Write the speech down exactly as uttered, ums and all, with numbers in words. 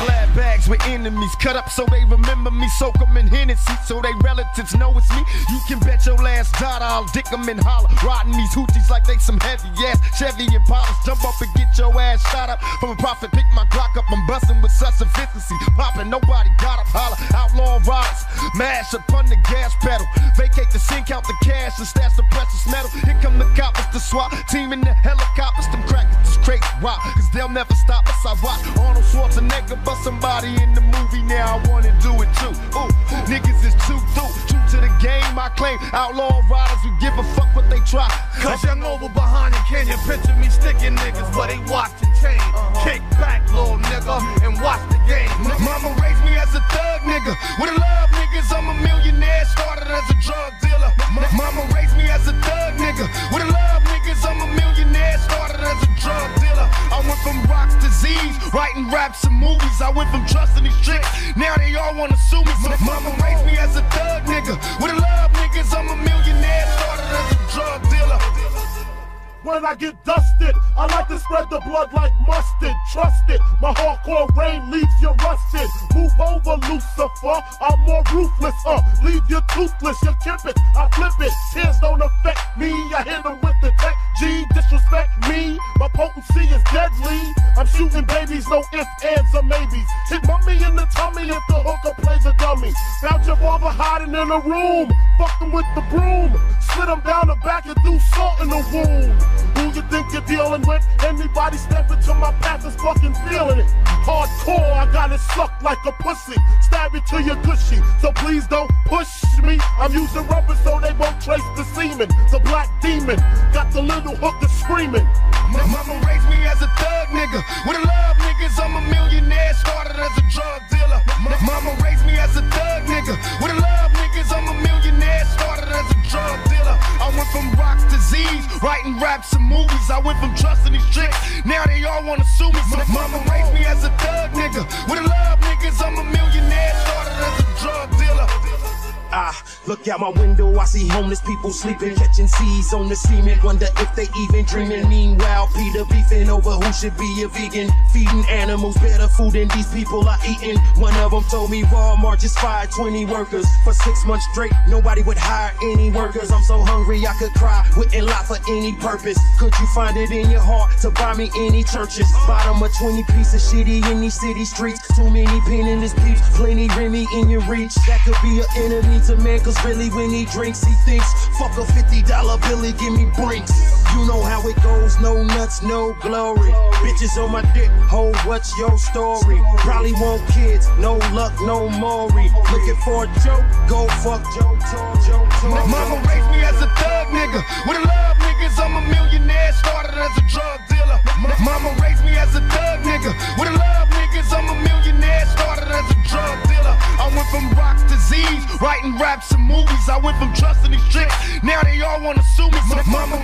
Glad bags with enemies, cut up so they remember me. Soak them in Hennessy so they relatives know it's me. You can bet your last dollar I'll dick them and holler. Riding these hoochies like they some heavy ass Chevy and Impalas. Jump up and get your ass shot up. From a profit, pick my Glock up. I'm busting with such efficiency. Popping, nobody got up. Holler, outlaw riders, mash upon the gas pedal. Vacate the scene, count the cash and stash the precious metal. Here come the coppers, the SWAT team in the helicopters. Them crackers, this crazy. Why? Cause they'll never stop us. I watch Arnold Schwarzenegger bust somebody in the movie. Now I wanna do it too. Ooh, niggas is too through. True to the game, I claim. Outlaw riders who give a fuck what they try. Cause young over behind you, can you picture me sticking niggas where they watch the chain? Uh-huh. Kick back, little nigga, and watch the game. Mama raised me as a thug nigga. With a love niggas, I'm a millionaire. Started as a drug dealer. Mama raised me as a thug nigga. With a love niggas, I'm a millionaire. Started as a drug dealer. I went from rocks to Z's, writing raps and movies. I went from trusting these tricks, now they all wanna sue me. Mama raised me as a thug nigga. With a love niggas, I'm a millionaire. Started as a drug dealer. When I get dusted, I like to spread the blood like mustard. Trust it, my hardcore rain leaves you rusted. Move over, Lucifer, I'm more ruthless. Uh, leave you toothless, you kip it, I flip it. Tears don't affect me, I hit them with the tech G. Disrespect me, my potency is deadly. I'm shooting babies, no ifs, ands, or maybes. Hit mummy in the tummy if the hooker plays a dummy. Found your barber hiding in a room, fuck him with the broom. Slid him down the back and threw salt in the wound. Who you think you're dealing with? Anybody step into my path is fucking feeling it. Hardcore, I got it sucked like a pussy. Stab it to your cushy, so please don't push me. I'm using rubber so they won't trace the semen. The black demon got the little hooker screaming. My mama raised me as a thug nigga. With a love niggas, I'm a millionaire. Started as a drug dealer. My mama raised me as a thug nigga. With a love niggas, I'm a millionaire. Started as a drug dealer. I went from rocks to Z's, writing raps and movies. I went from trusting these tricks, now they all wanna sue me. My mama raised me as a thug nigga. With a love niggas, I'm a millionaire. Started as a drug dealer. Ah, look out my window, I see homeless people sleeping, catching seeds on the cement, wonder if they even dreaming. Meanwhile, Peter beefing over who should be a vegan, feeding animals better food than these people are eating. One of them told me Walmart just fired twenty workers for six months straight. Nobody would hire any workers. I'm so hungry I could cry, wouldn't lie for any purpose. Could you find it in your heart to buy me any churches? Bottom of twenty piece of shitty in these city streets. Too many penniless peeps, plenty Remy in your reach. That could be an enemy to man, cause really when he drinks he thinks, fuck a fifty dollar billy, give me brinks. You know how it goes, no nuts, no glory. Bitches on my dick, ho, what's your story? Probably want kids, no luck, no Maury. Looking for a joke, go fuck Joe Toro, Joe Toro. Mama raised me as a thug nigga. With a love niggas, I'm a millionaire. Started as a drug dealer. Mama raised me as a thug nigga. With a love niggas, I'm a millionaire. Started as a drug dealer. I went from rocks to Z's, writing raps and movies. I went from trusting these tricks, now they all wanna sue me. Mama